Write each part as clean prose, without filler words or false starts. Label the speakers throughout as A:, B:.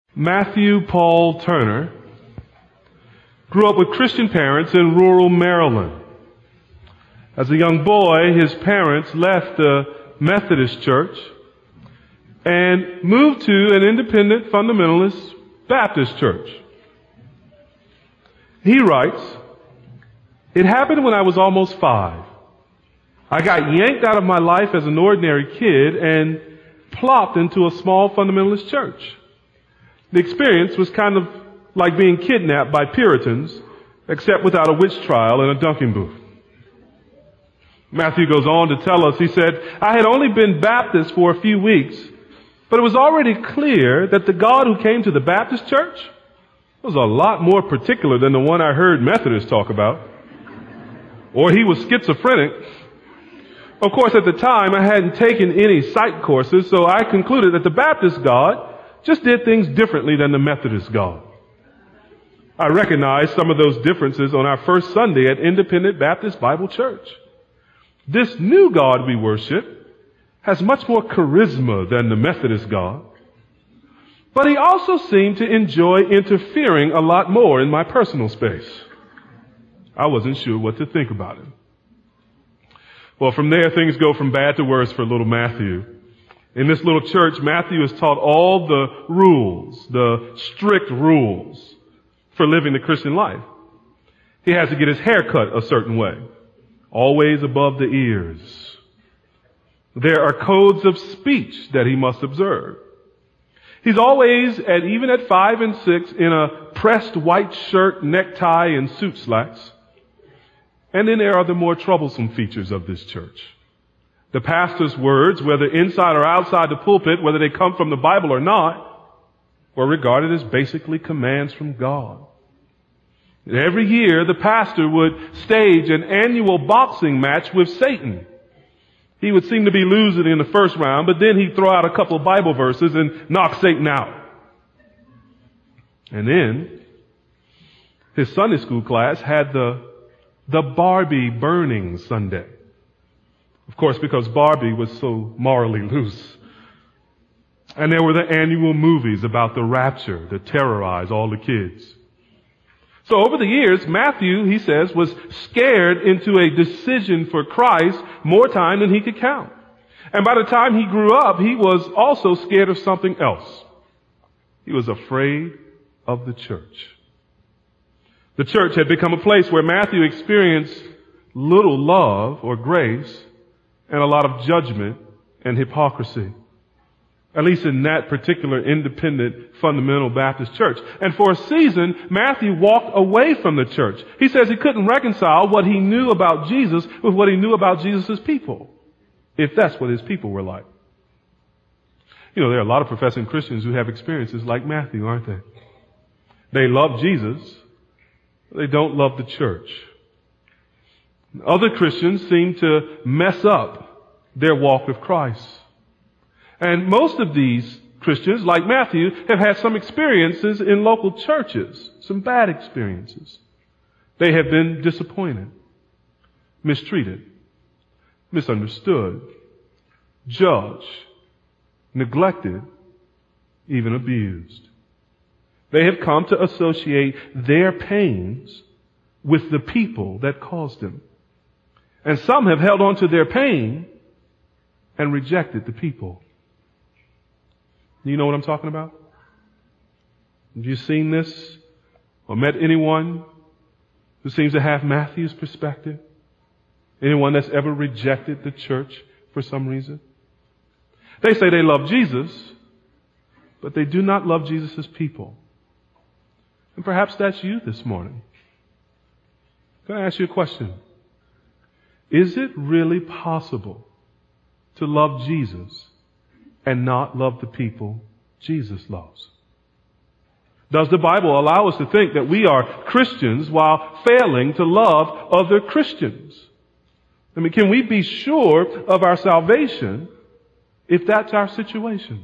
A: Matthew Paul Turner grew up with Christian parents in rural Maryland. As a young boy, his parents left the Methodist church and moved to an independent fundamentalist Baptist church. He writes, "It happened when I was almost 5. I got yanked out of my life as an ordinary kid and plopped into a small fundamentalist church. The experience was kind of like being kidnapped by Puritans, except without a witch trial and a dunking booth." Matthew goes on to tell us, he said, "I had only been Baptist for a few weeks, but it was already clear that the God who came to the Baptist church was a lot more particular than the one I heard Methodists talk about. Or he was schizophrenic. Of course, at the time, I hadn't taken any psych courses, so I concluded that the Baptist God just did things differently than the Methodist God. I recognized some of those differences on our first Sunday at Independent Baptist Bible Church. This new God we worship has much more charisma than the Methodist God, but he also seemed to enjoy interfering a lot more in my personal space. I wasn't sure what to think about him." Well, from there, things go from bad to worse for little Matthew. In this little church, Matthew is taught all the rules, the strict rules for living the Christian life. He has to get his hair cut a certain way, always above the ears. There are codes of speech that he must observe. He's always, even at 5 and 6, in a pressed white shirt, necktie, and suit slacks. And then there are the more troublesome features of this church. The pastor's words, whether inside or outside the pulpit, whether they come from the Bible or not, were regarded as basically commands from God. And every year, the pastor would stage an annual boxing match with Satan. He would seem to be losing in the first round, but then he'd throw out a couple of Bible verses and knock Satan out. And then, his Sunday school class had the Barbie burning Sunday. Of course, because Barbie was so morally loose. And there were the annual movies about the rapture that terrorized all the kids. So over the years, Matthew, he says, was scared into a decision for Christ more time than he could count. And by the time he grew up, he was also scared of something else. He was afraid of the church. The church had become a place where Matthew experienced little love or grace and a lot of judgment and hypocrisy. At least in that particular independent fundamental Baptist church. And for a season, Matthew walked away from the church. He says he couldn't reconcile what he knew about Jesus with what he knew about Jesus' people, if that's what his people were like. You know, there are a lot of professing Christians who have experiences like Matthew, aren't they? They love Jesus, but they don't love the church. Other Christians seem to mess up their walk with Christ. And most of these Christians, like Matthew, have had some experiences in local churches, some bad experiences. They have been disappointed, mistreated, misunderstood, judged, neglected, even abused. They have come to associate their pains with the people that caused them. And some have held on to their pain and rejected the people. You know what I'm talking about? Have you seen this or met anyone who seems to have Matthew's perspective? Anyone that's ever rejected the church for some reason? They say they love Jesus, but they do not love Jesus' people. And perhaps that's you this morning. Can I ask you a question? Is it really possible to love Jesus and not love the people Jesus loves? Does the Bible allow us to think that we are Christians while failing to love other Christians? I mean, can we be sure of our salvation if that's our situation?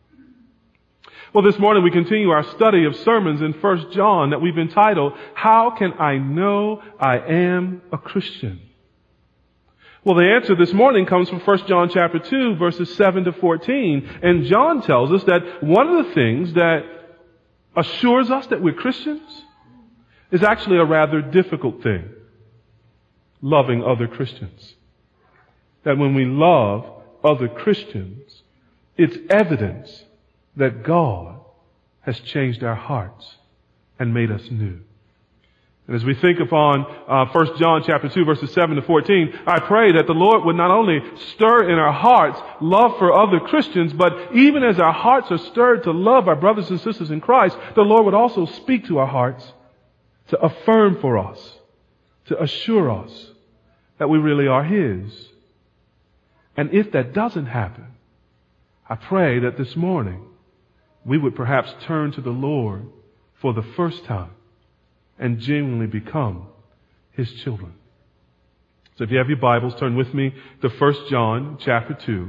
A: Well, this morning we continue our study of sermons in 1 John that we've entitled, "How Can I Know I Am a Christian?" Well, the answer this morning comes from 1 John chapter 2, verses 7 to 14. And John tells us that one of the things that assures us that we're Christians is actually a rather difficult thing. Loving other Christians. That when we love other Christians, it's evidence that God has changed our hearts and made us new. And as we think upon 1 John chapter 2 verses 7 to 14, I pray that the Lord would not only stir in our hearts love for other Christians, but even as our hearts are stirred to love our brothers and sisters in Christ, the Lord would also speak to our hearts to affirm for us, to assure us that we really are His. And if that doesn't happen, I pray that this morning we would perhaps turn to the Lord for the first time and genuinely become His children. So if you have your Bibles, turn with me to 1 John chapter 2.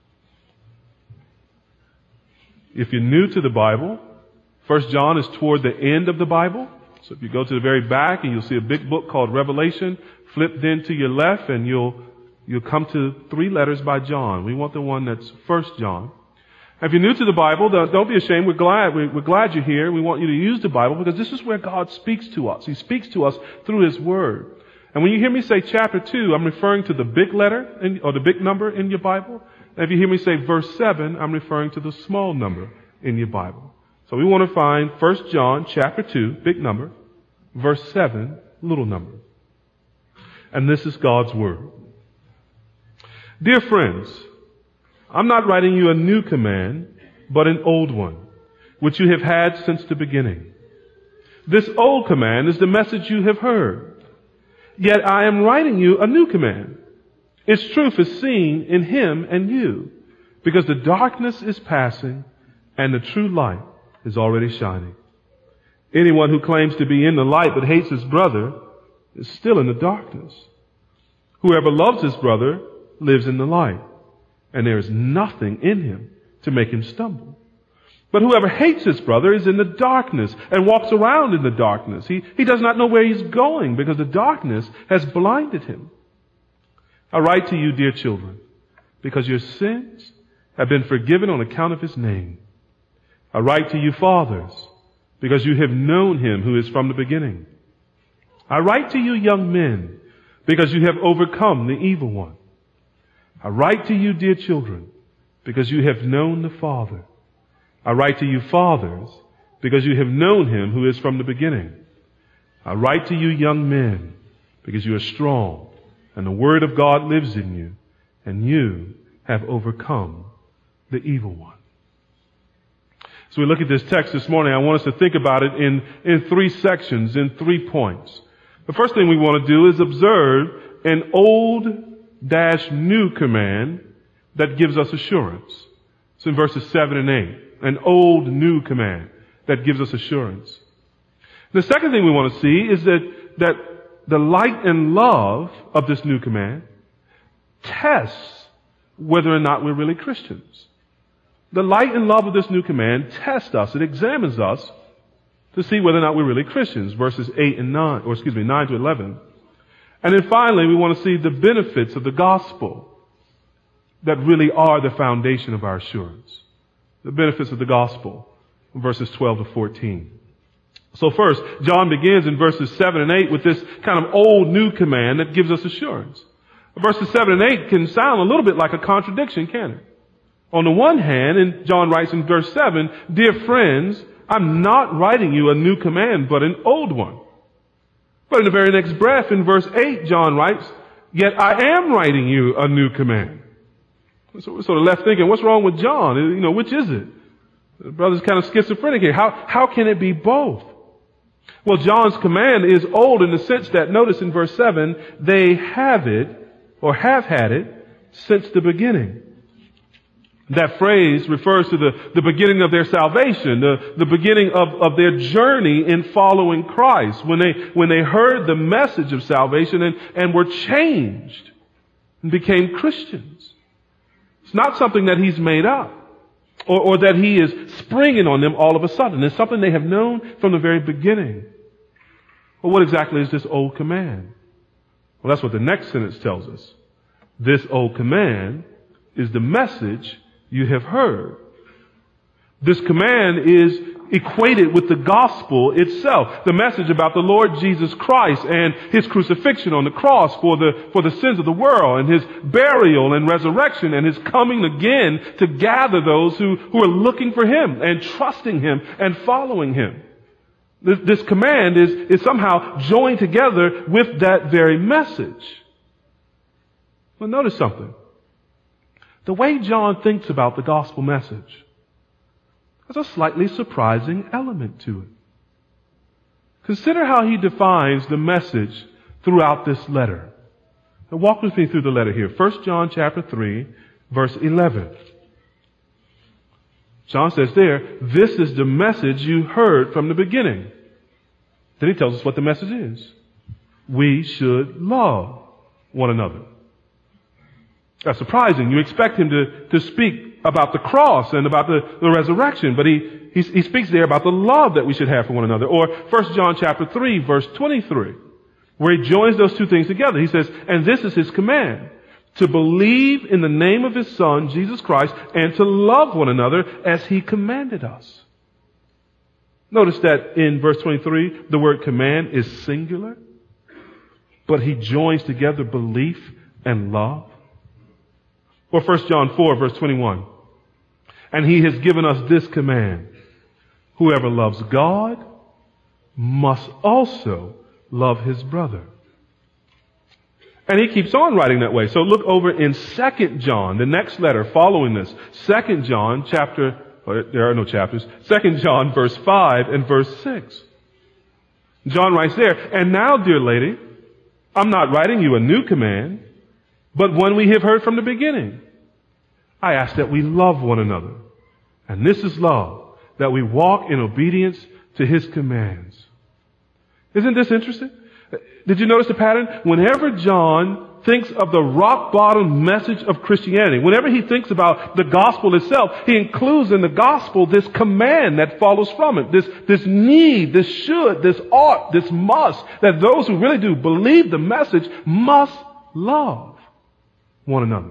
A: If you're new to the Bible, 1 John is toward the end of the Bible. So if you go to the very back and you'll see a big book called Revelation, flip then to your left and you'll come to 3 letters by John. We want the one that's 1 John. If you're new to the Bible, don't be ashamed. We're glad you're here. We want you to use the Bible because this is where God speaks to us. He speaks to us through His Word. And when you hear me say chapter 2, I'm referring to the big letter or the big number in your Bible. And if you hear me say verse 7, I'm referring to the small number in your Bible. So we want to find 1 John chapter 2, big number, verse 7, little number. And this is God's Word. Dear friends, I'm not writing you a new command, but an old one, which you have had since the beginning. This old command is the message you have heard. Yet I am writing you a new command. Its truth is seen in Him and you, because the darkness is passing and the true light is already shining. Anyone who claims to be in the light but hates his brother is still in the darkness. Whoever loves his brother lives in the light, and there is nothing in him to make him stumble. But whoever hates his brother is in the darkness and walks around in the darkness. He does not know where he's going because the darkness has blinded him. I write to you, dear children, because your sins have been forgiven on account of His name. I write to you, fathers, because you have known Him who is from the beginning. I write to you, young men, because you have overcome the evil one. I write to you, dear children, because you have known the Father. I write to you, fathers, because you have known Him who is from the beginning. I write to you, young men, because you are strong, and the Word of God lives in you, and you have overcome the evil one. So we look at this text this morning. I want us to think about it in 3 sections, in 3 points. The first thing we want to do is observe an old-new command that gives us assurance. It's in verses 7 and 8. An old new command that gives us assurance. The second thing we want to see is that the light and love of this new command tests whether or not we're really Christians. The light and love of this new command tests us. It examines us to see whether or not we're really Christians. Verses 9 to 11. And then finally, we want to see the benefits of the gospel that really are the foundation of our assurance. The benefits of the gospel, verses 12 to 14. So first, John begins in verses 7 and 8 with this kind of old new command that gives us assurance. Verses 7 and 8 can sound a little bit like a contradiction, can it? On the one hand, and John writes in verse 7, dear friends, I'm not writing you a new command, but an old one. But in the very next breath, in verse 8, John writes, yet I am writing you a new command. So we're sort of left thinking, what's wrong with John? Which is it? The brother's kind of schizophrenic here. How can it be both? Well, John's command is old in the sense that, notice in verse 7, they have it, or have had it, since the beginning. That phrase refers to the beginning of their salvation, the beginning of their journey in following Christ, when they heard the message of salvation and were changed and became Christians. It's not something that He's made up or that He is springing on them all of a sudden. It's something they have known from the very beginning. Well, what exactly is this old command? Well, that's what the next sentence tells us. This old command is the message you have heard. This command is equate it with the gospel itself. The message about the Lord Jesus Christ and His crucifixion on the cross for the sins of the world, and His burial and resurrection, and His coming again to gather those who are looking for Him and trusting Him and following Him. This command is somehow joined together with that very message. Well, notice something. The way John thinks about the gospel message, there's a slightly surprising element to it. Consider how he defines the message throughout this letter. Now walk with me through the letter here. 1 John chapter 3, verse 11. John says there, this is the message you heard from the beginning. Then he tells us what the message is. We should love one another. That's surprising. You expect him to speak about the cross and about the resurrection, but he speaks there about the love that we should have for one another. Or 1 John chapter 3, verse 23, where he joins those two things together. He says, and this is his command, to believe in the name of his Son, Jesus Christ, and to love one another as he commanded us. Notice that in verse 23, the word command is singular, but he joins together belief and love. Or 1 John 4, verse 21. And he has given us this command. Whoever loves God must also love his brother. And he keeps on writing that way. So look over in 2 John, the next letter following this. 2 John chapter, there are no chapters. 2 John verse 5 and verse 6. John writes there, and now, dear lady, I'm not writing you a new command, but one we have heard from the beginning. I ask that we love one another. And this is love, that we walk in obedience to his commands. Isn't this interesting? Did you notice the pattern? Whenever John thinks of the rock bottom message of Christianity, whenever he thinks about the gospel itself, he includes in the gospel this command that follows from it, this need, this should, this ought, this must, that those who really do believe the message must love one another.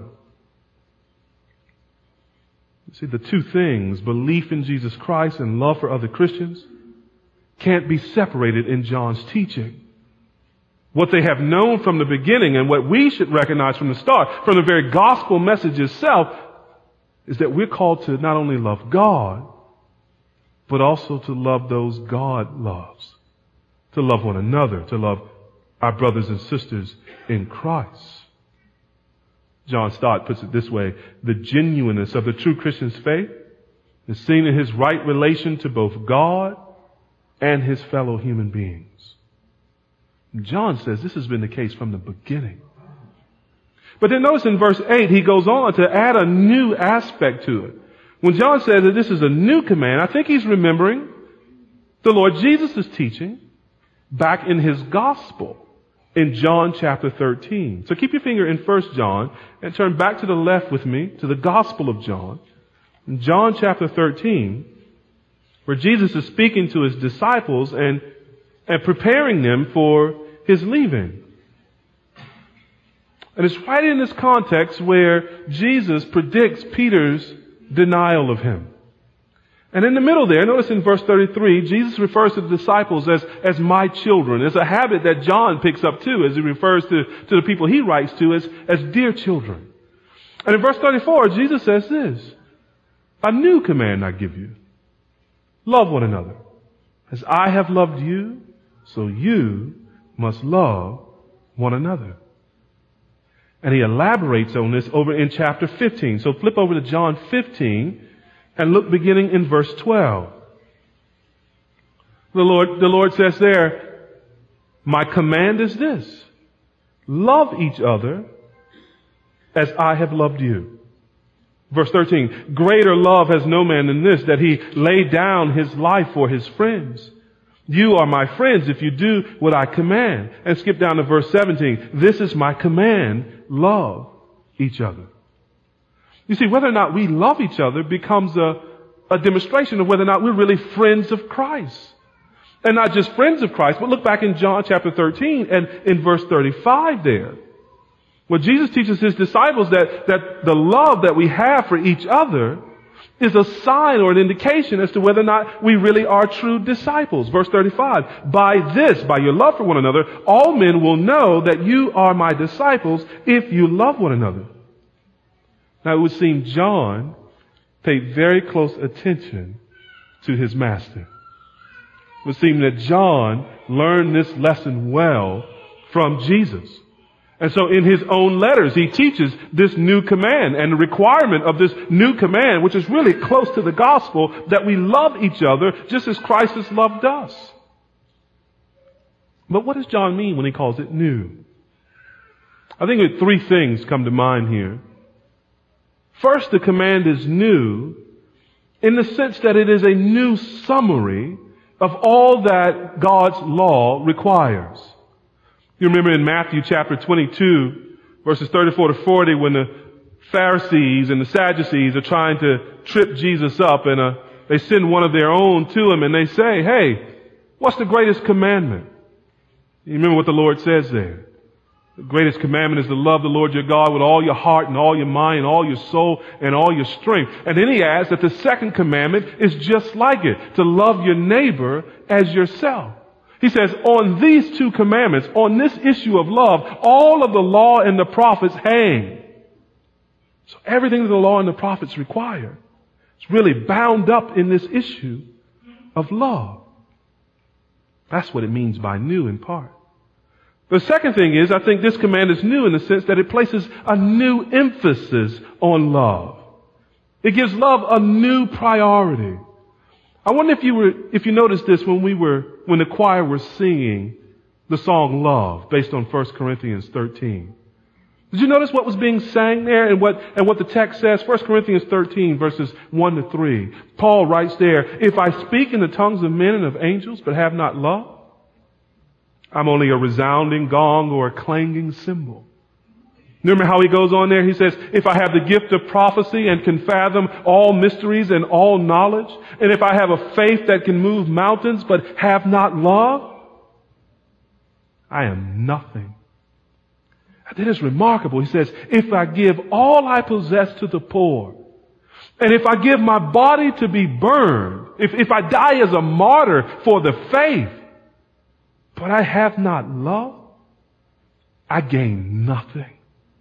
A: You see, the two things, belief in Jesus Christ and love for other Christians, can't be separated in John's teaching. What they have known from the beginning and what we should recognize from the start, from the very gospel message itself, is that we're called to not only love God, but also to love those God loves. To love one another, to love our brothers and sisters in Christ. John Stott puts it this way: the genuineness of the true Christian's faith is seen in his right relation to both God and his fellow human beings. John says this has been the case from the beginning. But then notice in verse 8, he goes on to add a new aspect to it. When John says that this is a new command, I think he's remembering the Lord Jesus' teaching back in his gospel in John chapter 13. So keep your finger in 1 John and turn back to the left with me to the Gospel of John. In John chapter 13, where Jesus is speaking to his disciples and preparing them for his leaving. And it's right in this context where Jesus predicts Peter's denial of him. And in the middle there, notice in verse 33, Jesus refers to the disciples as my children. It's a habit that John picks up too, as he refers to the people he writes to as dear children. And in verse 34, Jesus says this: a new command I give you. Love one another. As I have loved you, so you must love one another. And he elaborates on this over in chapter 15. So flip over to John 15 and look beginning in verse 12. The Lord says there, my command is this: love each other as I have loved you. Verse 13, greater love has no man than this, that he laid down his life for his friends. You are my friends if you do what I command. And skip down to verse 17. This is my command: love each other. You see, whether or not we love each other becomes a demonstration of whether or not we're really friends of Christ. And not just friends of Christ, but look back in John chapter 13 and in verse 35 there, where Jesus teaches his disciples that the love that we have for each other is a sign or an indication as to whether or not we really are true disciples. Verse 35, by this, by your love for one another, all men will know that you are my disciples if you love one another. Now it would seem John paid very close attention to his master. It would seem that John learned this lesson well from Jesus. And so in his own letters, he teaches this new command and the requirement of this new command, which is really close to the gospel, that we love each other just as Christ has loved us. But what does John mean when he calls it new? I think three things come to mind here. First, the command is new in the sense that it is a new summary of all that God's law requires. You remember in Matthew chapter 22, verses 34 to 40, when the Pharisees and the Sadducees are trying to trip Jesus up, and they send one of their own to him and they say, hey, what's the greatest commandment? You remember what the Lord says there. The greatest commandment is to love the Lord your God with all your heart and all your mind and all your soul and all your strength. And then he adds that the second commandment is just like it, to love your neighbor as yourself. He says, on these two commandments, on this issue of love, all of the law and the prophets hang. So everything that the law and the prophets require is really bound up in this issue of love. That's what it means by new in part. The second thing is, I think this command is new in the sense that it places a new emphasis on love. It gives love a new priority. I wonder if you noticed this when the choir was singing the song Love based on 1 Corinthians 13. Did you notice what was being sang there and what the text says? 1 Corinthians 13 verses 1 to 3. Paul writes there, if I speak in the tongues of men and of angels but have not love, I'm only a resounding gong or a clanging cymbal. Remember how he goes on there? He says, if I have the gift of prophecy and can fathom all mysteries and all knowledge, and if I have a faith that can move mountains but have not love, I am nothing. And then it's remarkable. He says, if I give all I possess to the poor, and if I give my body to be burned, if I die as a martyr for the faith, but I have not love, I gain nothing.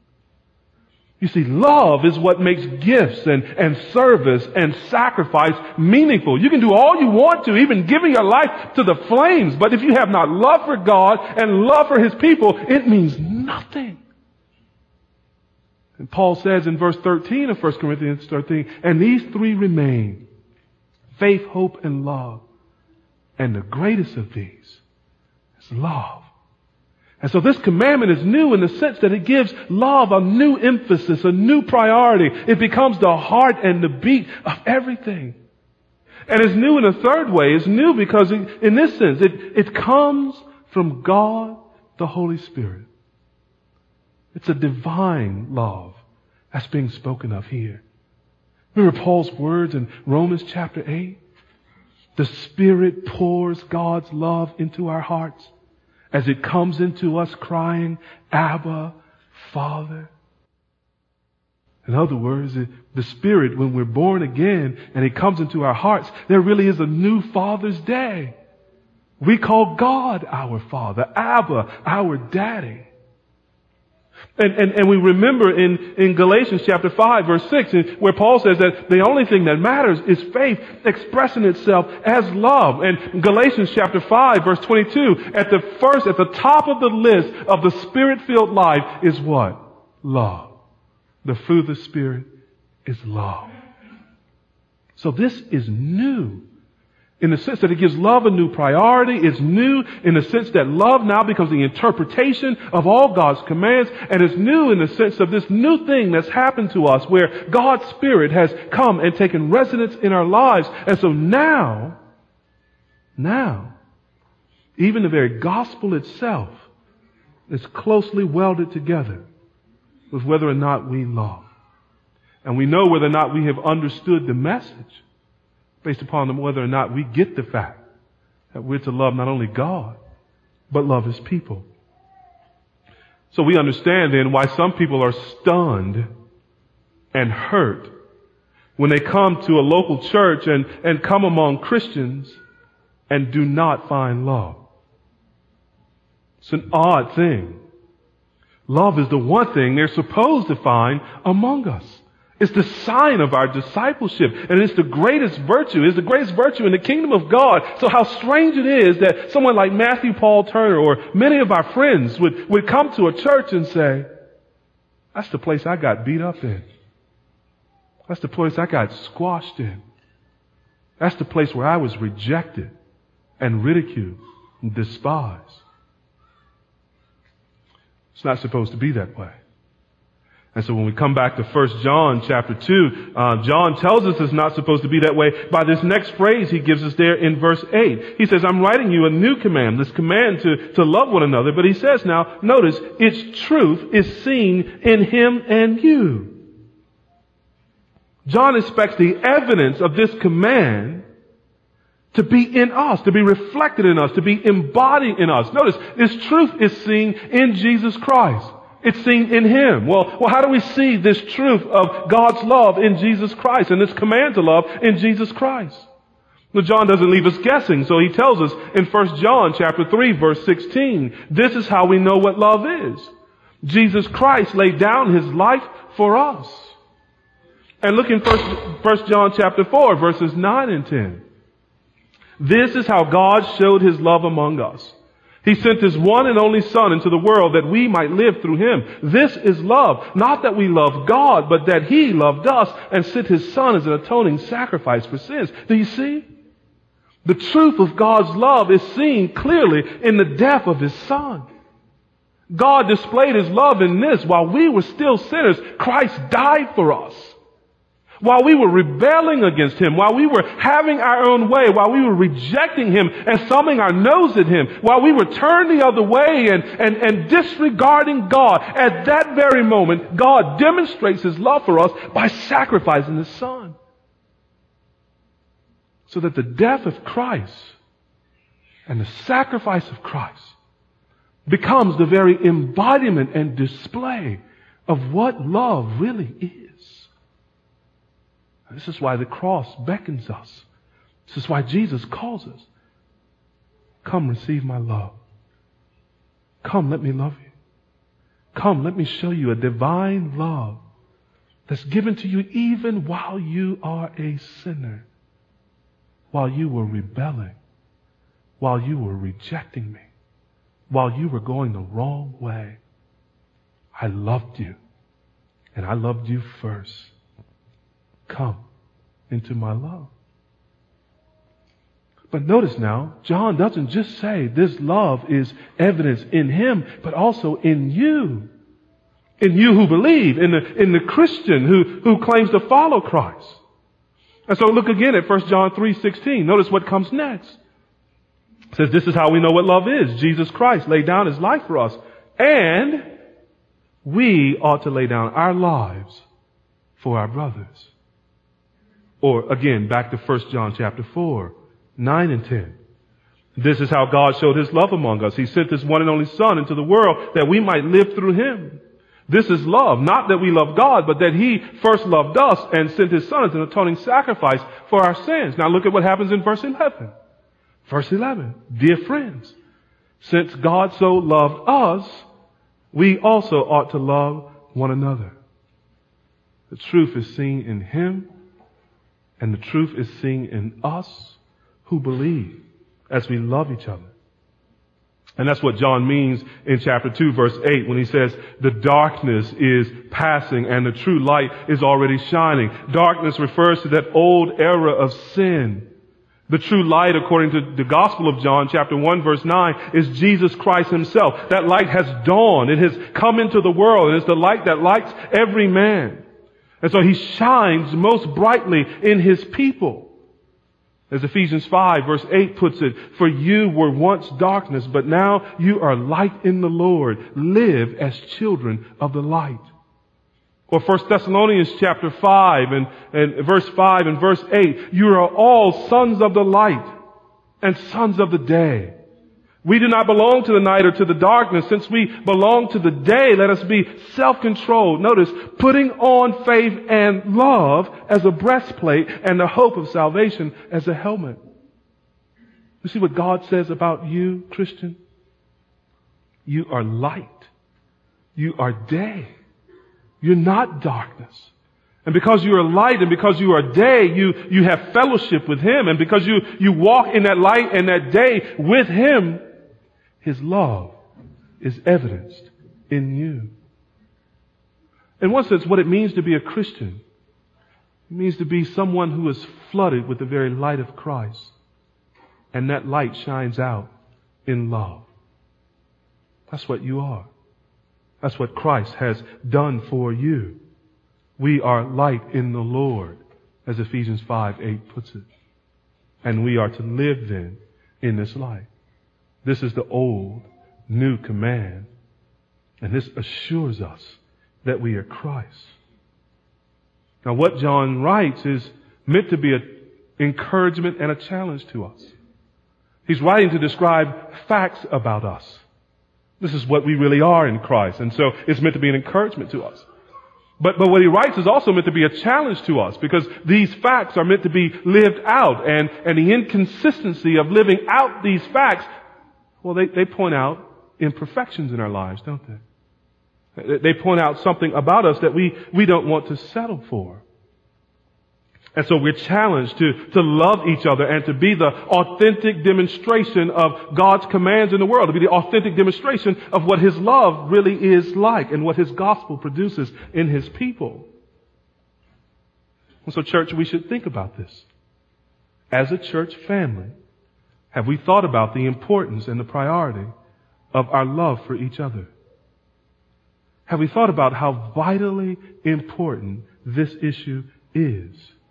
A: You see, love is what makes gifts and service and sacrifice meaningful. You can do all you want to, even giving your life to the flames, but if you have not love for God and love for His people, it means nothing. And Paul says in verse 13 of 1 Corinthians 13, and these three remain, faith, hope, and love. And the greatest of these is love. And so this commandment is new in the sense that it gives love a new emphasis, a new priority. It becomes the heart and the beat of everything. And it's new in a third way. It's new because in this sense, it comes from God, the Holy Spirit. It's a divine love that's being spoken of here. Remember Paul's words in Romans chapter 8? The Spirit pours God's love into our hearts as it comes into us crying, Abba, Father. In other words, the Spirit, when we're born again and it comes into our hearts, there really is a new Father's Day. We call God our Father, Abba, our Daddy. And we remember in Galatians chapter 5 verse 6 where Paul says that the only thing that matters is faith expressing itself as love. And Galatians chapter 5 verse 22, at the top of the list of the Spirit-filled life is what? Love. The fruit of the Spirit is love. So this is new. In the sense that it gives love a new priority. It's new in the sense that love now becomes the interpretation of all God's commands. And it's new in the sense of this new thing that's happened to us where God's Spirit has come and taken residence in our lives. And so now, even the very gospel itself is closely welded together with whether or not we love. And we know whether or not we have understood the message based upon whether or not we get the fact that we're to love not only God, but love His people. So we understand then why some people are stunned and hurt when they come to a local church and come among Christians and do not find love. It's an odd thing. Love is the one thing they're supposed to find among us. It's the sign of our discipleship, and it's the greatest virtue. It's the greatest virtue in the kingdom of God. So how strange it is that someone like Matthew Paul Turner or many of our friends would come to a church and say, that's the place I got beat up in. That's the place I got squashed in. That's the place where I was rejected and ridiculed and despised. It's not supposed to be that way. And so when we come back to 1 John chapter 2, John tells us it's not supposed to be that way by this next phrase he gives us there in verse 8. He says, I'm writing you a new command, this command to love one another. But he says now, notice, its truth is seen in him and you. John expects the evidence of this command to be in us, to be reflected in us, to be embodied in us. Notice, this truth is seen in Jesus Christ. It's seen in Him. Well, how do we see this truth of God's love in Jesus Christ and this command to love in Jesus Christ? Well, John doesn't leave us guessing, so he tells us in 1 John chapter 3, verse 16, this is how we know what love is. Jesus Christ laid down His life for us. And look in 1 John chapter 4, verses 9 and 10. This is how God showed His love among us. He sent His one and only Son into the world that we might live through Him. This is love. Not that we love God, but that He loved us and sent His Son as an atoning sacrifice for sins. Do you see? The truth of God's love is seen clearly in the death of His Son. God displayed His love in this. While we were still sinners, Christ died for us. While we were rebelling against Him, while we were having our own way, while we were rejecting Him and thumbing our nose at Him, while we were turned the other way and disregarding God, at that very moment, God demonstrates His love for us by sacrificing His Son. So that the death of Christ and the sacrifice of Christ becomes the very embodiment and display of what love really is. This is why the cross beckons us. This is why Jesus calls us. Come, receive my love. Come, let me love you. Come, let me show you a divine love that's given to you even while you are a sinner, while you were rebelling, while you were rejecting me, while you were going the wrong way. I loved you, and I loved you first. Come into my love. But notice now, John doesn't just say this love is evidence in Him, but also in you. In you who believe, in the Christian who claims to follow Christ. And so look again at 1 John 3:16. Notice what comes next. It says, this is how we know what love is. Jesus Christ laid down His life for us. And we ought to lay down our lives for our brothers. Or again, back to 1 John chapter 4, 9 and 10. This is how God showed His love among us. He sent His one and only Son into the world that we might live through Him. This is love. Not that we love God, but that He first loved us and sent His Son as an atoning sacrifice for our sins. Now look at what happens in verse 11. Verse 11. Dear friends, since God so loved us, we also ought to love one another. The truth is seen in Him, and the truth is seen in us who believe as we love each other. And that's what John means in chapter 2, verse 8, when he says, the darkness is passing and the true light is already shining. Darkness refers to that old era of sin. The true light, according to the Gospel of John, chapter 1, verse 9, is Jesus Christ Himself. That light has dawned. It has come into the world, and it's the light that lights every man. And so He shines most brightly in His people. As Ephesians 5 verse 8 puts it, for you were once darkness, but now you are light in the Lord. Live as children of the light. Or 1 Thessalonians chapter 5 and verse 5 and verse 8, you are all sons of the light and sons of the day. We do not belong to the night or to the darkness. Since we belong to the day, let us be self-controlled. Notice, putting on faith and love as a breastplate and the hope of salvation as a helmet. You see what God says about you, Christian? You are light. You are day. You're not darkness. And because you are light and because you are day, you have fellowship with Him. And because you walk in that light and that day with Him, His love is evidenced in you. In one sense, what it means to be a Christian, it means to be someone who is flooded with the very light of Christ. And that light shines out in love. That's what you are. That's what Christ has done for you. We are light in the Lord, as Ephesians 5:8 puts it. And we are to live then in this light. This is the old, new command. And this assures us that we are Christ. Now what John writes is meant to be an encouragement and a challenge to us. He's writing to describe facts about us. This is what we really are in Christ. And so it's meant to be an encouragement to us. But what he writes is also meant to be a challenge to us, because these facts are meant to be lived out. And the inconsistency of living out these facts, well, they point out imperfections in our lives, don't they? They point out something about us that we don't want to settle for. And so we're challenged to love each other and to be the authentic demonstration of God's commands in the world, to be the authentic demonstration of what His love really is like and what His gospel produces in His people. And so, church, we should think about this. As a church family, have we thought about the importance and the priority of our love for each other? Have we thought about how vitally important this issue is?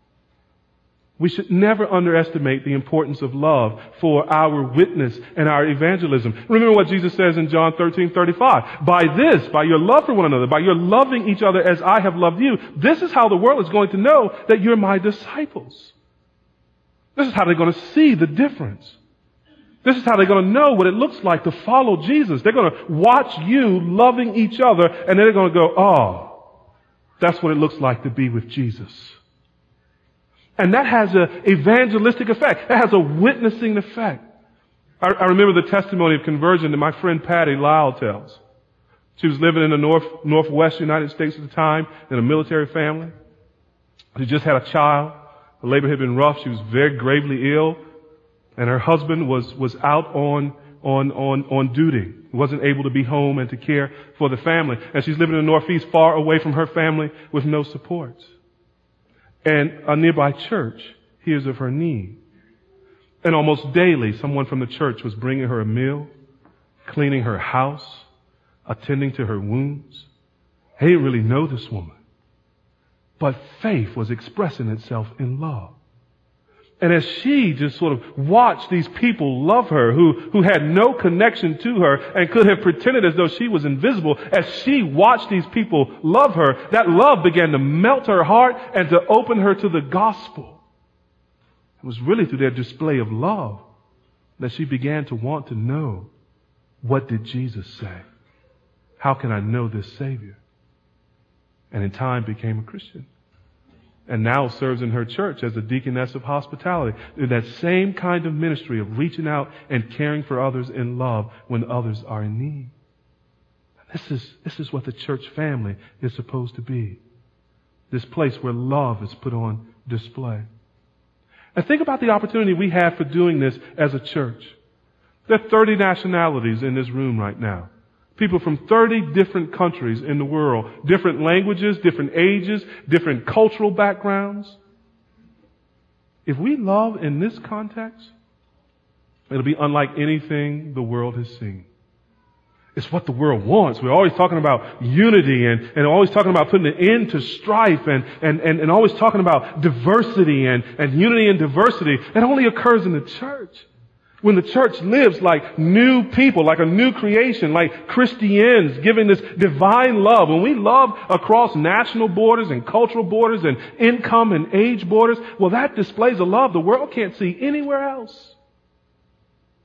A: We should never underestimate the importance of love for our witness and our evangelism. Remember what Jesus says in John 13:35. By your love for one another, by your loving each other as I have loved you, this is how the world is going to know that you're my disciples. This is how they're going to see the difference. This is how they're going to know what it looks like to follow Jesus. They're going to watch you loving each other, and they're going to go, oh, that's what it looks like to be with Jesus. And that has an evangelistic effect. That has a witnessing effect. I remember the testimony of conversion that my friend Patty Lyle tells. She was living in the northwest United States at the time in a military family. She just had a child. The labor had been rough. She was very gravely ill. And her husband was out on duty. He wasn't able to be home and to care for the family. And she's living in the Northeast, far away from her family with no support. And a nearby church hears of her need. And almost daily, someone from the church was bringing her a meal, cleaning her house, attending to her wounds. They didn't really know this woman. But faith was expressing itself in love. And as she just sort of watched these people love her who had no connection to her and could have pretended as though she was invisible, as she watched these people love her, that love began to melt her heart and to open her to the gospel. It was really through their display of love that she began to want to know, what did Jesus say? How can I know this Savior? And in time became a Christian. And now serves in her church as a deaconess of hospitality. That same kind of ministry of reaching out and caring for others in love when others are in need. This is what the church family is supposed to be. This place where love is put on display. And think about the opportunity we have for doing this as a church. There are 30 nationalities in this room right now. People from 30 different countries in the world, different languages, different ages, different cultural backgrounds. If we love in this context, it'll be unlike anything the world has seen. It's what the world wants. We're always talking about unity and always talking about putting an end to strife and always talking about diversity and unity and diversity. That only occurs in the church. When the church lives like new people, like a new creation, like Christians, giving this divine love. When we love across national borders and cultural borders and income and age borders, well, that displays a love the world can't see anywhere else.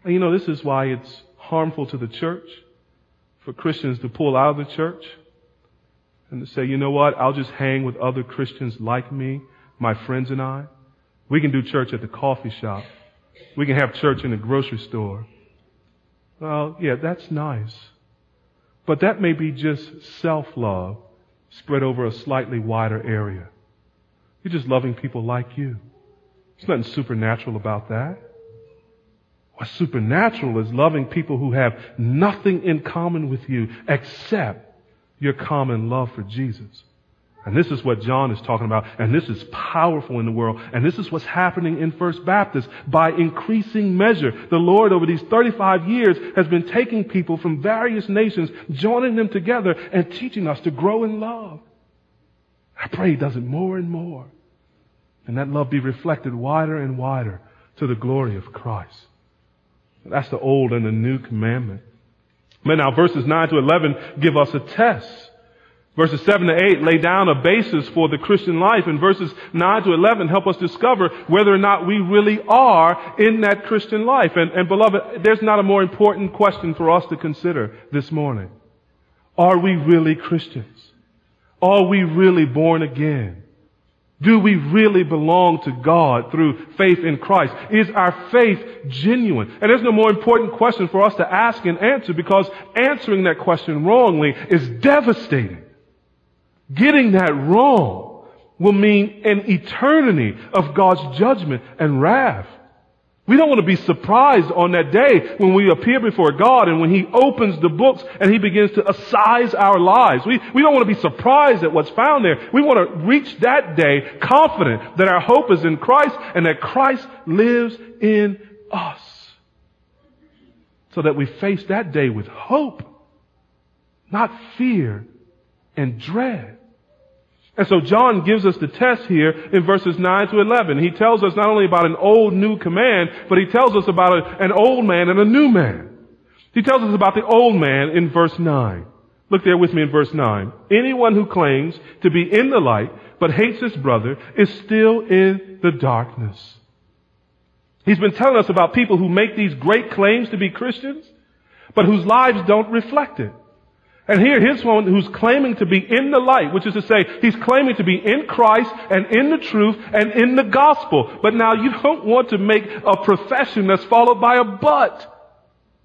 A: And you know, this is why it's harmful to the church for Christians to pull out of the church and to say, you know what, I'll just hang with other Christians like me, my friends and I. We can do church at the coffee shop. We can have church in the grocery store. Well, yeah, that's nice. But that may be just self-love spread over a slightly wider area. You're just loving people like you. There's nothing supernatural about that. What's supernatural is loving people who have nothing in common with you except your common love for Jesus. And this is what John is talking about. And this is powerful in the world. And this is what's happening in First Baptist. By increasing measure, the Lord over these 35 years has been taking people from various nations, joining them together and teaching us to grow in love. I pray He does it more and more. And that love be reflected wider and wider to the glory of Christ. That's the old and the new commandment. But now verses 9 to 11 give us a test. Verses 7 to 8 lay down a basis for the Christian life, and verses 9 to 11 help us discover whether or not we really are in that Christian life. And beloved, there's not a more important question for us to consider this morning. Are we really Christians? Are we really born again? Do we really belong to God through faith in Christ? Is our faith genuine? And there's no more important question for us to ask and answer, because answering that question wrongly is devastating. Getting that wrong will mean an eternity of God's judgment and wrath. We don't want to be surprised on that day when we appear before God and when He opens the books and He begins to assize our lives. We don't want to be surprised at what's found there. We want to reach that day confident that our hope is in Christ and that Christ lives in us, so that we face that day with hope, not fear and dread. And so John gives us the test here in verses 9 to 11. He tells us not only about an old new command, but he tells us about an old man and a new man. He tells us about the old man in verse 9. Look there with me in verse 9. Anyone who claims to be in the light but hates his brother is still in the darkness. He's been telling us about people who make these great claims to be Christians, but whose lives don't reflect it. And here, here's one who's claiming to be in the light, which is to say, he's claiming to be in Christ and in the truth and in the gospel. But now you don't want to make a profession that's followed by a but.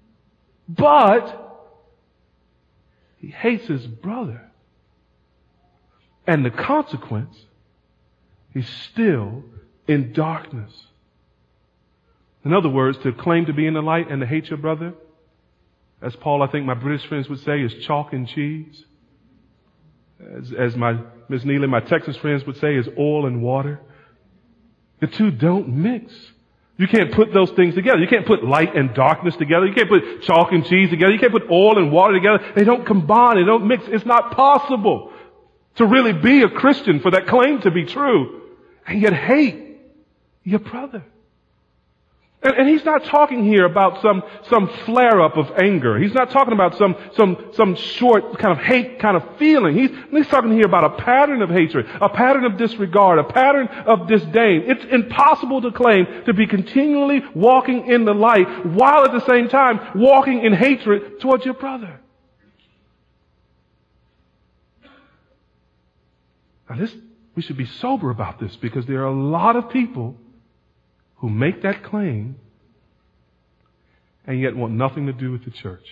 A: But he hates his brother. And the consequence, he's still in darkness. In other words, to claim to be in the light and to hate your brother, as Paul, I think my British friends would say, is chalk and cheese. As my Miss Neely, my Texas friends would say, is oil and water. The two don't mix. You can't put those things together. You can't put light and darkness together. You can't put chalk and cheese together. You can't put oil and water together. They don't combine. They don't mix. It's not possible to really be a Christian, for that claim to be true, and yet hate your brother. And he's not talking here about some flare-up of anger. He's not talking about some short kind of hate kind of feeling. He's talking here about a pattern of hatred, a pattern of disregard, a pattern of disdain. It's impossible to claim to be continually walking in the light while at the same time walking in hatred towards your brother. Now we should be sober about this, because there are a lot of people who make that claim and yet want nothing to do with the church.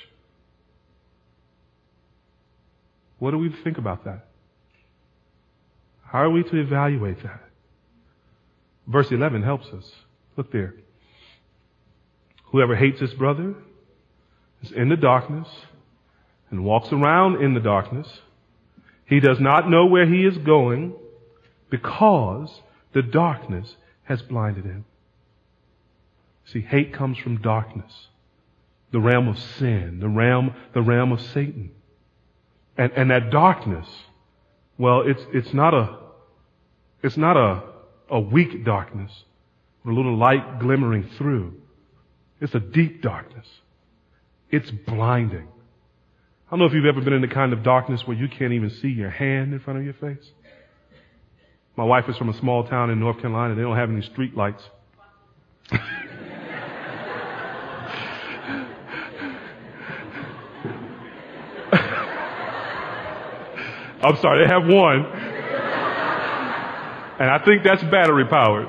A: What do we think about that? How are we to evaluate that? Verse 11 helps us. Look there. Whoever hates his brother is in the darkness and walks around in the darkness. He does not know where he is going, because the darkness has blinded him. See, hate comes from darkness, the realm of sin, the realm of Satan. And that darkness, well, it's not a weak darkness with a little light glimmering through. It's a deep darkness. It's blinding. I don't know if you've ever been in the kind of darkness where you can't even see your hand in front of your face. My wife is from a small town in North Carolina. They don't have any street lights. I'm sorry, they have one. And I think that's battery powered.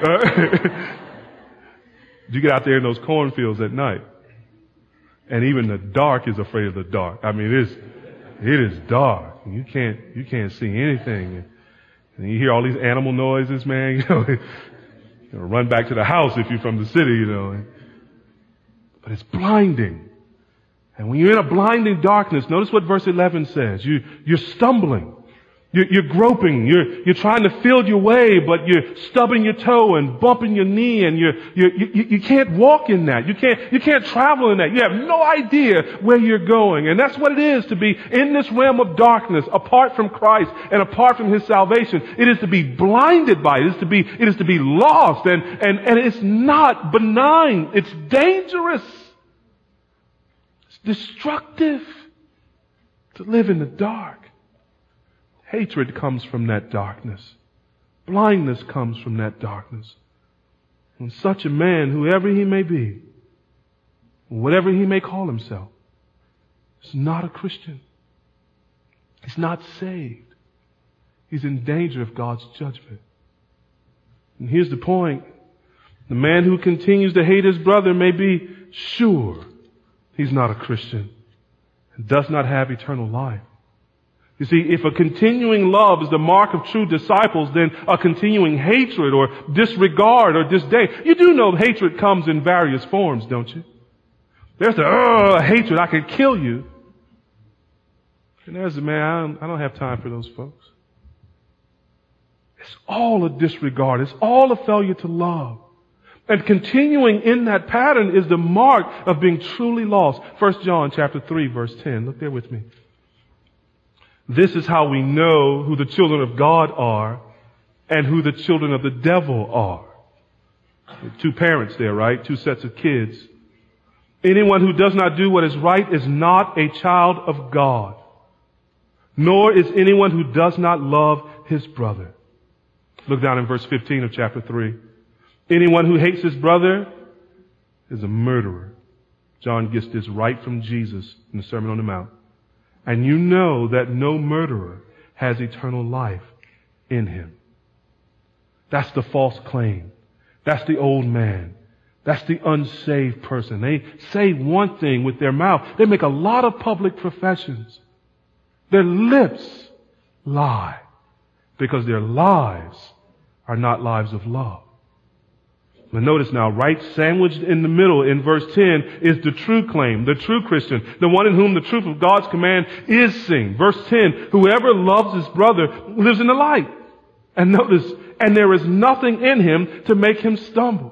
A: You get out there in those cornfields at night, and even the dark is afraid of the dark. I mean, it is dark. You can't see anything. And you hear all these animal noises, man. You run back to the house if you're from the city, But it's blinding. And when you're in a blinding darkness, notice what verse 11 says. You're stumbling. You're groping. You're trying to feel your way, but you're stubbing your toe and bumping your knee, and you can't walk in that. You can't travel in that. You have no idea where you're going. And that's what it is to be in this realm of darkness, apart from Christ and apart from His salvation. It is to be blinded by it. It is to be lost. And it's not benign. It's dangerous. It's destructive to live in the dark. Hatred comes from that darkness. Blindness comes from that darkness. And such a man, whoever he may be, whatever he may call himself, is not a Christian. He's not saved. He's in danger of God's judgment. And here's the point. The man who continues to hate his brother may be sure he's not a Christian and does not have eternal life. You see, if a continuing love is the mark of true disciples, then a continuing hatred or disregard or disdain. You do know hatred comes in various forms, don't you? There's the hatred, I could kill you. And there's the man, I don't have time for those folks. It's all a disregard. It's all a failure to love. And continuing in that pattern is the mark of being truly lost. 1 John chapter 3, verse 10. Look there with me. This is how we know who the children of God are and who the children of the devil are. Two parents there, right? Two sets of kids. Anyone who does not do what is right is not a child of God, nor is anyone who does not love his brother. Look down in verse 15 of chapter 3. Anyone who hates his brother is a murderer. John gets this right from Jesus in the Sermon on the Mount. And you know that no murderer has eternal life in him. That's the false claim. That's the old man. That's the unsaved person. They say one thing with their mouth. They make a lot of public professions. Their lips lie because their lives are not lives of love. But notice now, right sandwiched in the middle in verse 10 is the true claim, the true Christian, the one in whom the truth of God's command is seen. Verse 10, whoever loves his brother lives in the light. And notice, and there is nothing in him to make him stumble.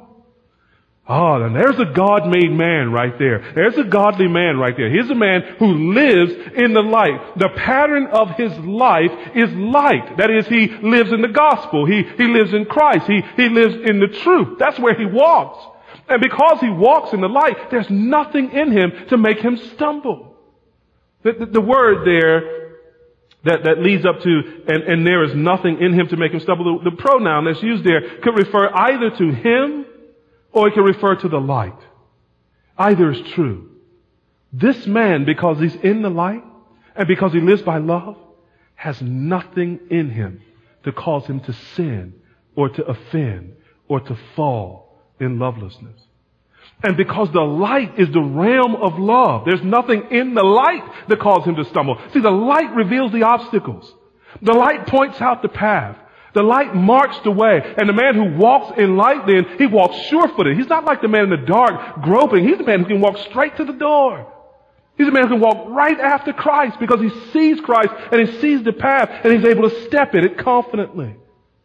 A: Oh, then there's a God-made man right there. There's a godly man right there. Here's a man who lives in the light. The pattern of his life is light. That is, he lives in the gospel. He lives in Christ. He lives in the truth. That's where he walks. And because he walks in the light, there's nothing in him to make him stumble. The word there that leads up to, and there is nothing in him to make him stumble, the pronoun that's used there could refer either to him or it can refer to the light. Either is true. This man, because he's in the light and because he lives by love, has nothing in him to cause him to sin or to offend or to fall in lovelessness. And because the light is the realm of love, there's nothing in the light that causes him to stumble. See, the light reveals the obstacles. The light points out the path. The light marks the way. And the man who walks in light, then, he walks sure-footed. He's not like the man in the dark groping. He's the man who can walk straight to the door. He's a man who can walk right after Christ because he sees Christ and he sees the path and he's able to step in it confidently.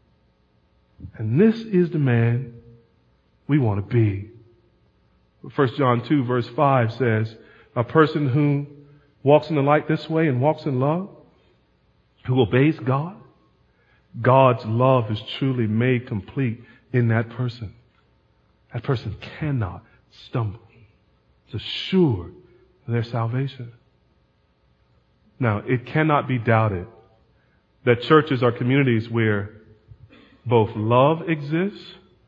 A: And this is the man we want to be. 1 John 2 verse 5 says, a person who walks in the light this way and walks in love, who obeys God, God's love is truly made complete in that person. That person cannot stumble. It's assured of their salvation. Now, it cannot be doubted that churches are communities where both love exists,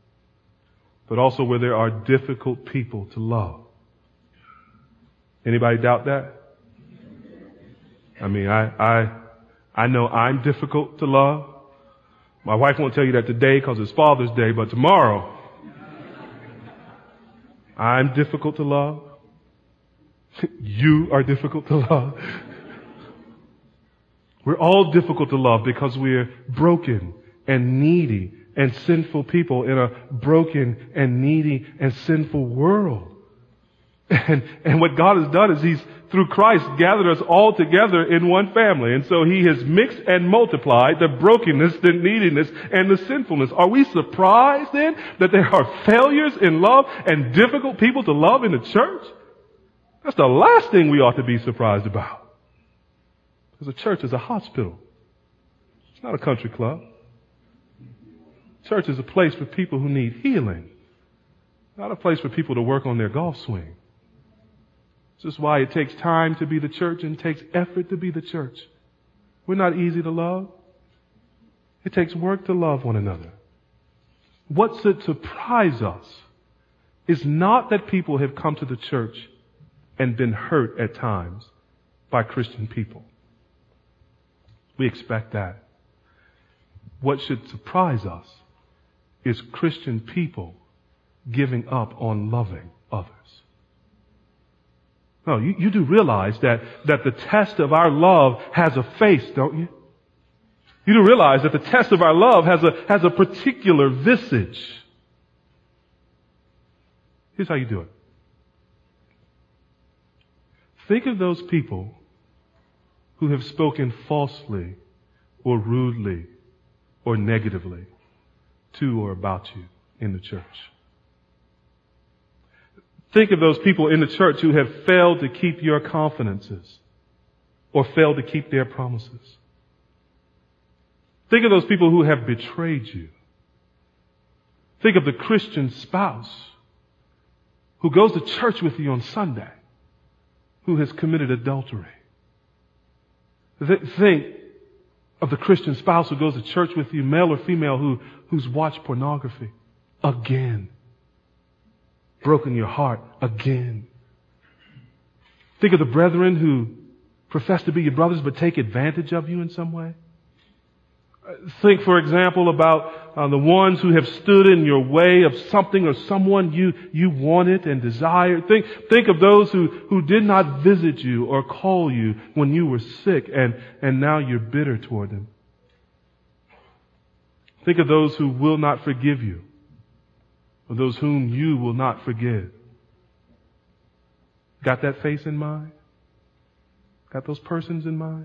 A: but also where there are difficult people to love. Anybody doubt that? I mean, I I know I'm difficult to love. My wife won't tell you that today because it's Father's Day, but tomorrow, I'm difficult to love. You are difficult to love. We're all difficult to love because we're broken and needy and sinful people in a broken and needy and sinful world. And what God has done is He's, through Christ, gathered us all together in one family. And so He has mixed and multiplied the brokenness, the neediness, and the sinfulness. Are we surprised then that there are failures in love and difficult people to love in the church? That's the last thing we ought to be surprised about. Because the church is a hospital. It's not a country club. Church is a place for people who need healing. Not a place for people to work on their golf swing. This is why it takes time to be the church and takes effort to be the church. We're not easy to love. It takes work to love one another. What should surprise us is not that people have come to the church and been hurt at times by Christian people. We expect that. What should surprise us is Christian people giving up on loving others. No, you do realize that the test of our love has a face, don't you? You do realize that the test of our love has a particular visage. Here's how you do it. Think of those people who have spoken falsely or rudely or negatively to or about you in the church. Think of those people in the church who have failed to keep your confidences or failed to keep their promises. Think of those people who have betrayed you. Think of the Christian spouse who goes to church with you on Sunday who has committed adultery. Think of the Christian spouse who goes to church with you, male or female, who's watched pornography again. Broken your heart again. Think of the brethren who profess to be your brothers but take advantage of you in some way. Think, for example, about the ones who have stood in your way of something or someone you wanted and desired. Think of those who did not visit you or call you when you were sick and now you're bitter toward them. Think of those who will not forgive you or those whom you will not forgive. Got that face in mind? Got those persons in mind?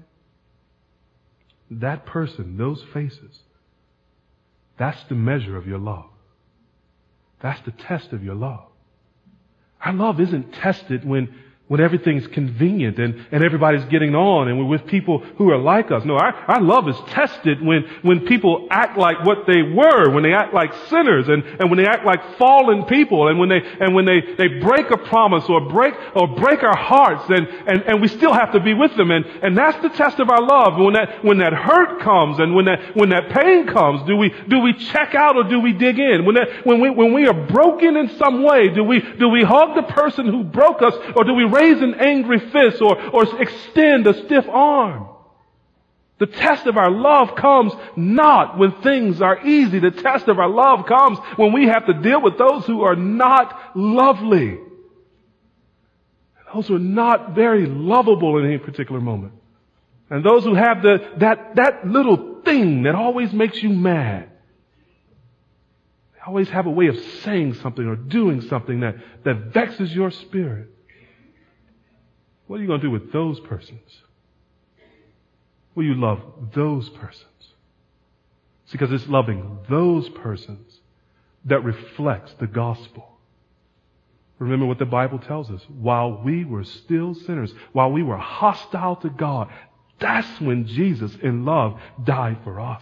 A: That person, those faces, that's the measure of your love. That's the test of your love. Our love isn't tested when everything's convenient and everybody's getting on and we're with people who are like us. No, our love is tested when people act like what they were, when they act like sinners and when they act like fallen people and when they break a promise or break our hearts and we still have to be with them. And that's the test of our love. When that hurt comes and when that pain comes, do we check out or do we dig in? When we are broken in some way, do we hug the person who broke us or do we raise an angry fist or extend a stiff arm? The test of our love comes not when things are easy. The test of our love comes when we have to deal with those who are not lovely. Those who are not very lovable in any particular moment. And those who have that little thing that always makes you mad. They always have a way of saying something or doing something that vexes your spirit. What are you going to do with those persons? Will you love those persons? It's because it's loving those persons that reflects the gospel. Remember what the Bible tells us. While we were still sinners, while we were hostile to God, that's when Jesus in love died for us.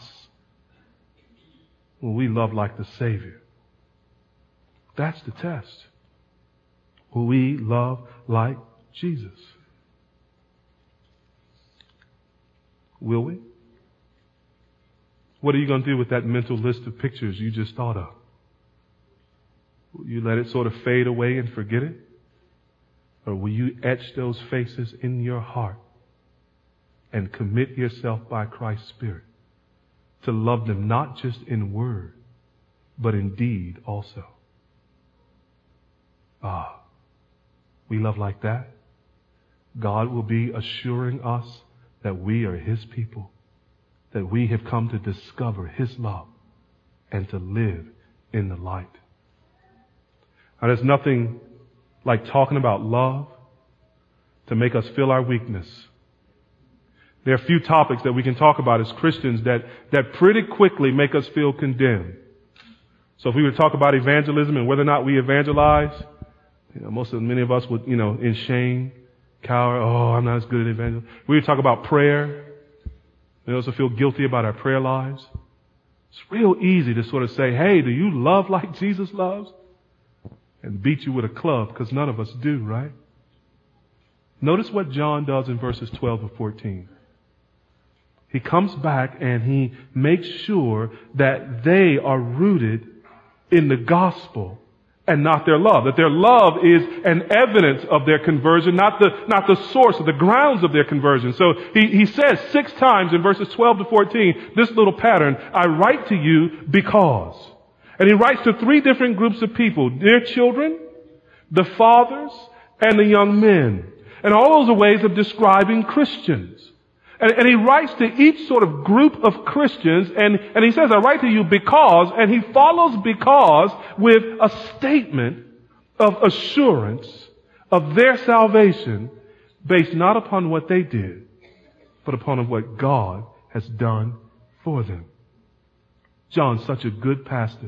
A: When we love like the Savior. That's the test. Will we love like Jesus? Will we? What are you going to do with that mental list of pictures you just thought of? Will you let it sort of fade away and forget it? Or will you etch those faces in your heart and commit yourself by Christ's Spirit to love them not just in word, but in deed also. We love like that. God will be assuring us that we are His people, that we have come to discover His love and to live in the light. Now, there's nothing like talking about love to make us feel our weakness. There are few topics that we can talk about as Christians that pretty quickly make us feel condemned. So if we were to talk about evangelism and whether or not we evangelize, many of us would, in shame, cower, I'm not as good at evangelism. We would talk about prayer. We also feel guilty about our prayer lives. It's real easy to sort of say, hey, do you love like Jesus loves? And beat you with a club, because none of us do, right? Notice what John does in verses 12 to 14. He comes back and he makes sure that they are rooted in the gospel and not their love. That their love is an evidence of their conversion, not the source or the grounds of their conversion. So he says 6 times in verses 12 to 14, this little pattern, I write to you because. And he writes to 3 different groups of people, dear children, the fathers, and the young men. And all those are ways of describing Christians. And he writes to each sort of group of Christians, and he says, I write to you because, and he follows because with a statement of assurance of their salvation based not upon what they did, but upon what God has done for them. John's such a good pastor.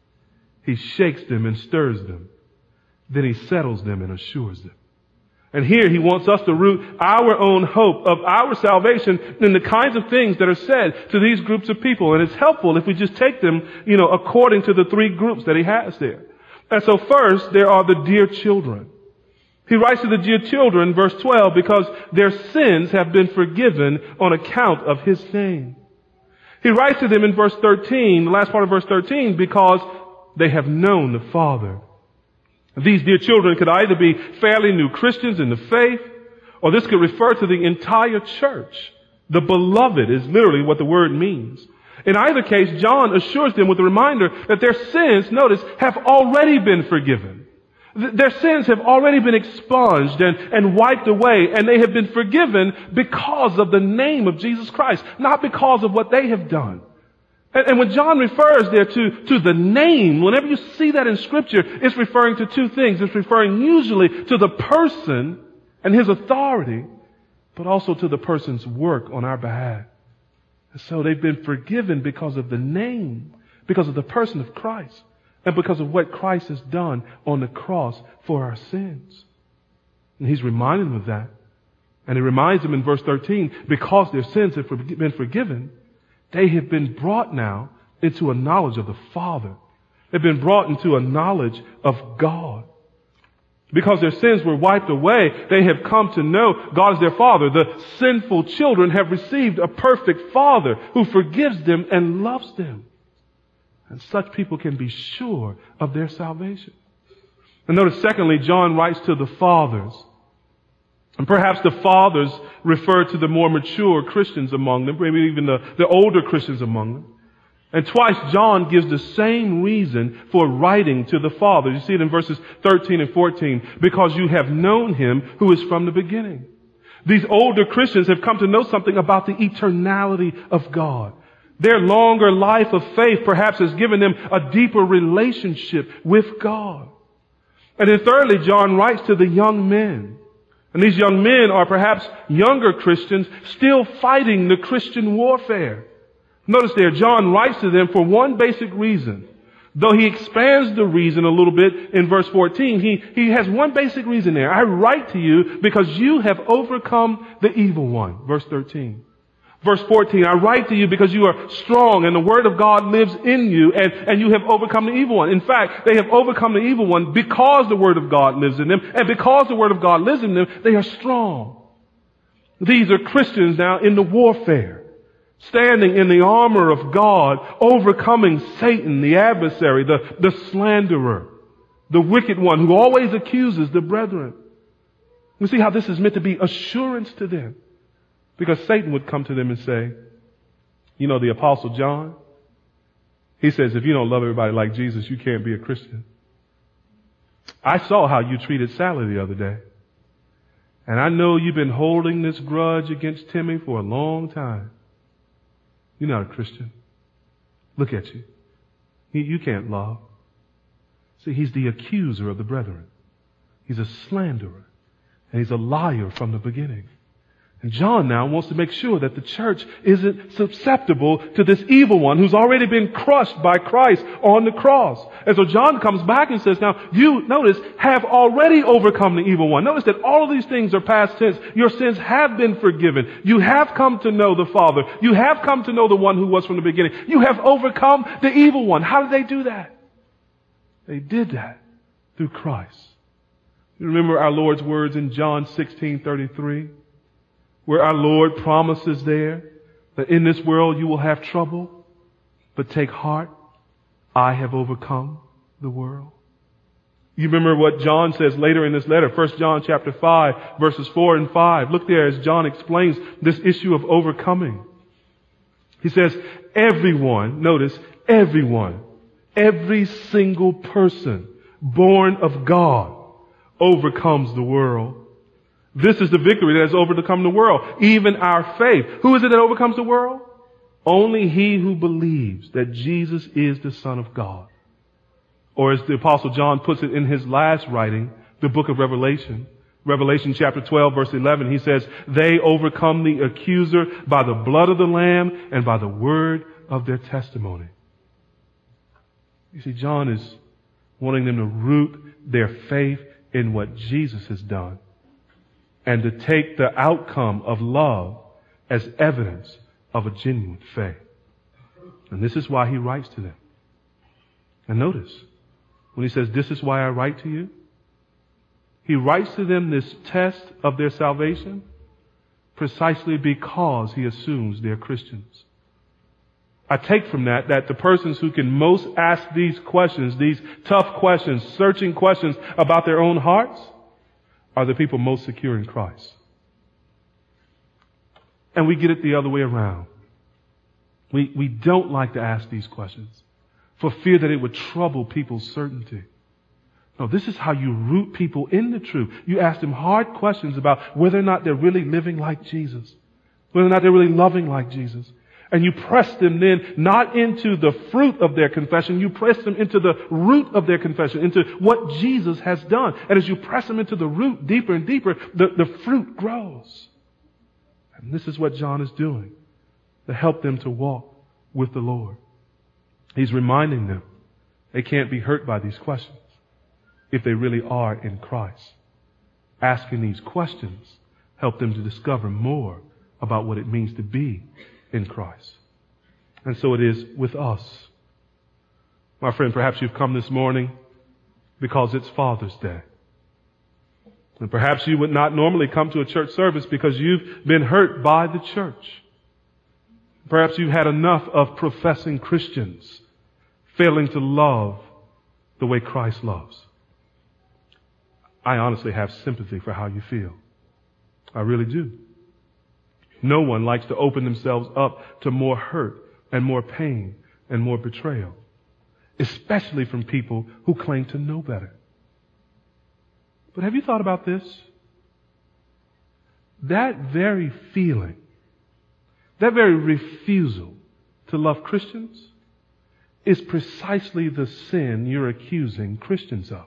A: He shakes them and stirs them. Then he settles them and assures them. And here he wants us to root our own hope of our salvation in the kinds of things that are said to these groups of people. And it's helpful if we just take them, according to the 3 groups that he has there. And so first, there are the dear children. He writes to the dear children, verse 12, because their sins have been forgiven on account of his name. He writes to them in verse 13, the last part of verse 13, because they have known the Father. These dear children could either be fairly new Christians in the faith, or this could refer to the entire church. The beloved is literally what the word means. In either case, John assures them with a reminder that their sins, notice, have already been forgiven. Their sins have already been expunged and wiped away, and they have been forgiven because of the name of Jesus Christ, not because of what they have done. And when John refers there to the name, whenever you see that in Scripture, it's referring to 2 things. It's referring usually to the person and his authority, but also to the person's work on our behalf. And so they've been forgiven because of the name, because of the person of Christ, and because of what Christ has done on the cross for our sins. And he's reminding them of that. And he reminds them in verse 13, because their sins have been forgiven, they have been brought now into a knowledge of the Father. They've been brought into a knowledge of God. Because their sins were wiped away, they have come to know God as their Father. The sinful children have received a perfect Father who forgives them and loves them. And such people can be sure of their salvation. And notice, secondly, John writes to the fathers. And perhaps the fathers refer to the more mature Christians among them, maybe even the older Christians among them. And twice John gives the same reason for writing to the fathers. You see it in verses 13 and 14. Because you have known him who is from the beginning. These older Christians have come to know something about the eternality of God. Their longer life of faith perhaps has given them a deeper relationship with God. And then thirdly, John writes to the young men. And these young men are perhaps younger Christians still fighting the Christian warfare. Notice there, John writes to them for one basic reason. Though he expands the reason a little bit in verse 14, he has one basic reason there. I write to you because you have overcome the evil one. Verse 13. Verse 14, I write to you because you are strong and the word of God lives in you and you have overcome the evil one. In fact, they have overcome the evil one because the word of God lives in them. And because the word of God lives in them, they are strong. These are Christians now in the warfare, standing in the armor of God, overcoming Satan, the adversary, the slanderer, the wicked one who always accuses the brethren. We see how this is meant to be assurance to them. Because Satan would come to them and say, you know, the Apostle John, he says, if you don't love everybody like Jesus, you can't be a Christian. I saw how you treated Sally the other day. And I know you've been holding this grudge against Timmy for a long time. You're not a Christian. Look at you. You can't love. See, he's the accuser of the brethren. He's a slanderer. And he's a liar from the beginning. And John now wants to make sure that the church isn't susceptible to this evil one who's already been crushed by Christ on the cross. And so John comes back and says, now you, notice, have already overcome the evil one. Notice that all of these things are past tense. Your sins have been forgiven. You have come to know the Father. You have come to know the one who was from the beginning. You have overcome the evil one. How did they do that? They did that through Christ. You remember our Lord's words in John 16:33? Where our Lord promises there that in this world you will have trouble, but take heart, I have overcome the world. You remember what John says later in this letter, 1 John chapter 5, verses 4 and 5. Look there as John explains this issue of overcoming. He says, everyone, notice, everyone, every single person born of God overcomes the world. This is the victory that has overcome the world, even our faith. Who is it that overcomes the world? Only he who believes that Jesus is the Son of God. Or as the Apostle John puts it in his last writing, the book of Revelation, Revelation chapter 12, verse 11, he says, they overcome the accuser by the blood of the Lamb and by the word of their testimony. You see, John is wanting them to root their faith in what Jesus has done, and to take the outcome of love as evidence of a genuine faith. And this is why he writes to them. And notice, when he says, this is why I write to you, he writes to them this test of their salvation precisely because he assumes they're Christians. I take from that the persons who can most ask these questions, these tough questions, searching questions about their own hearts, are the people most secure in Christ. And we get it the other way around. We don't like to ask these questions for fear that it would trouble people's certainty. No, this is how you root people in the truth. You ask them hard questions about whether or not they're really living like Jesus, whether or not they're really loving like Jesus. And you press them then not into the fruit of their confession, you press them into the root of their confession, into what Jesus has done. And as you press them into the root deeper and deeper, the fruit grows. And this is what John is doing to help them to walk with the Lord. He's reminding them they can't be hurt by these questions if they really are in Christ. Asking these questions help them to discover more about what it means to be in Christ. And so it is with us. My friend, perhaps you've come this morning because it's Father's Day. And perhaps you would not normally come to a church service because you've been hurt by the church. Perhaps you've had enough of professing Christians failing to love the way Christ loves. I honestly have sympathy for how you feel. I really do. No one likes to open themselves up to more hurt and more pain and more betrayal, especially from people who claim to know better. But have you thought about this? That very feeling, that very refusal to love Christians is precisely the sin you're accusing Christians of.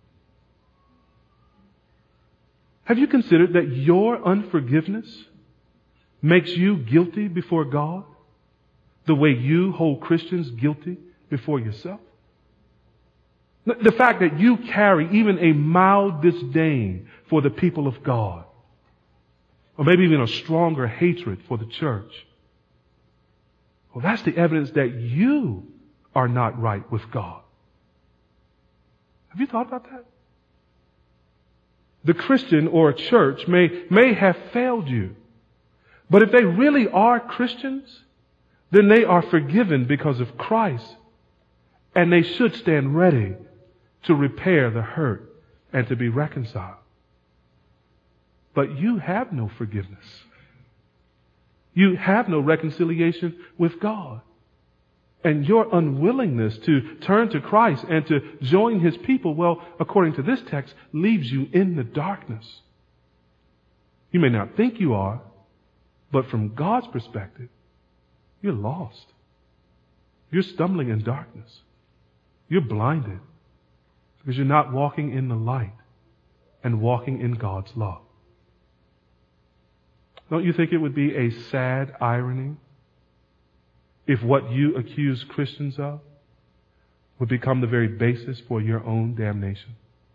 A: Have you considered that your unforgiveness makes you guilty before God the way you hold Christians guilty before yourself? The fact that you carry even a mild disdain for the people of God, or maybe even a stronger hatred for the church, well, that's the evidence that you are not right with God. Have you thought about that? The Christian or a church may have failed you. But if they really are Christians, then they are forgiven because of Christ, and they should stand ready to repair the hurt and to be reconciled. But you have no forgiveness. You have no reconciliation with God. And your unwillingness to turn to Christ and to join His people, well, according to this text, leaves you in the darkness. You may not think you are, but from God's perspective, you're lost. You're stumbling in darkness. You're blinded because you're not walking in the light and walking in God's love. Don't you think it would be a sad irony if what you accuse Christians of would become the very basis for your own damnation?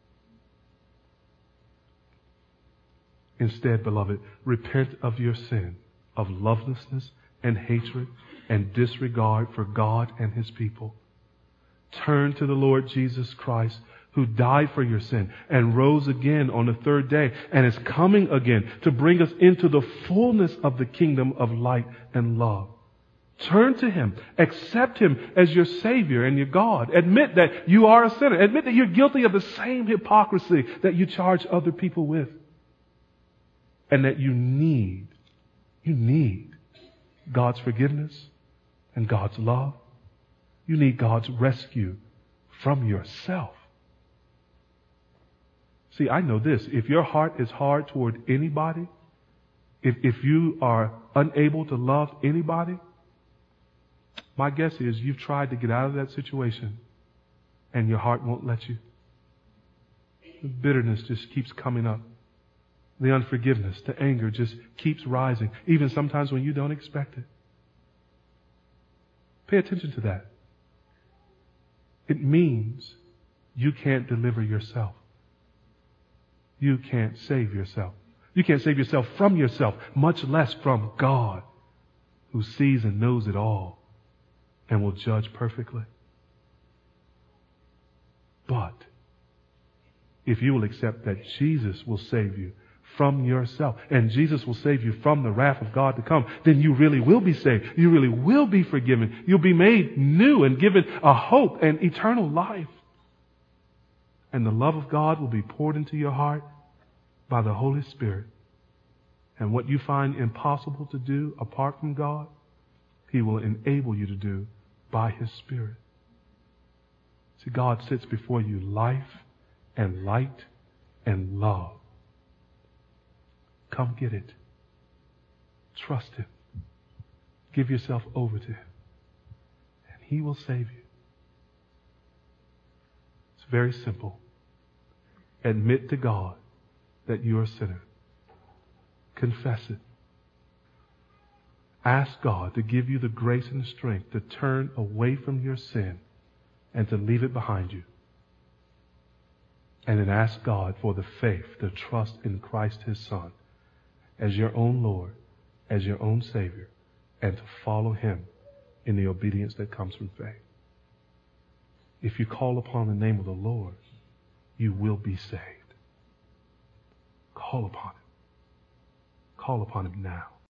A: Instead, beloved, repent of your sin of lovelessness and hatred and disregard for God and His people. Turn to the Lord Jesus Christ, who died for your sin and rose again on the third day and is coming again to bring us into the fullness of the kingdom of light and love. Turn to Him. Accept Him as your Savior and your God. Admit that you are a sinner. Admit that you're guilty of the same hypocrisy that you charge other people with. And that you need God's forgiveness and God's love. You need God's rescue from yourself. See, I know this. If your heart is hard toward anybody, if you are unable to love anybody, my guess is you've tried to get out of that situation and your heart won't let you. The bitterness just keeps coming up. The unforgiveness, the anger just keeps rising, even sometimes when you don't expect it. Pay attention to that. It means you can't deliver yourself. You can't save yourself. You can't save yourself from yourself, much less from God, who sees and knows it all and will judge perfectly. But if you will accept that Jesus will save you from yourself, and Jesus will save you from the wrath of God to come, then you really will be saved. You really will be forgiven. You'll be made new and given a hope and eternal life. And the love of God will be poured into your heart by the Holy Spirit. And what you find impossible to do apart from God, He will enable you to do by His Spirit. See, God sits before you life and light and love. Come get it. Trust Him. Give yourself over to Him. And He will save you. It's very simple. Admit to God that you're a sinner. Confess it. Ask God to give you the grace and the strength to turn away from your sin and to leave it behind you. And then ask God for the faith to trust in Christ His Son as your own Lord, as your own Savior, and to follow Him in the obedience that comes from faith. If you call upon the name of the Lord, you will be saved. Call upon Him. Call upon Him now.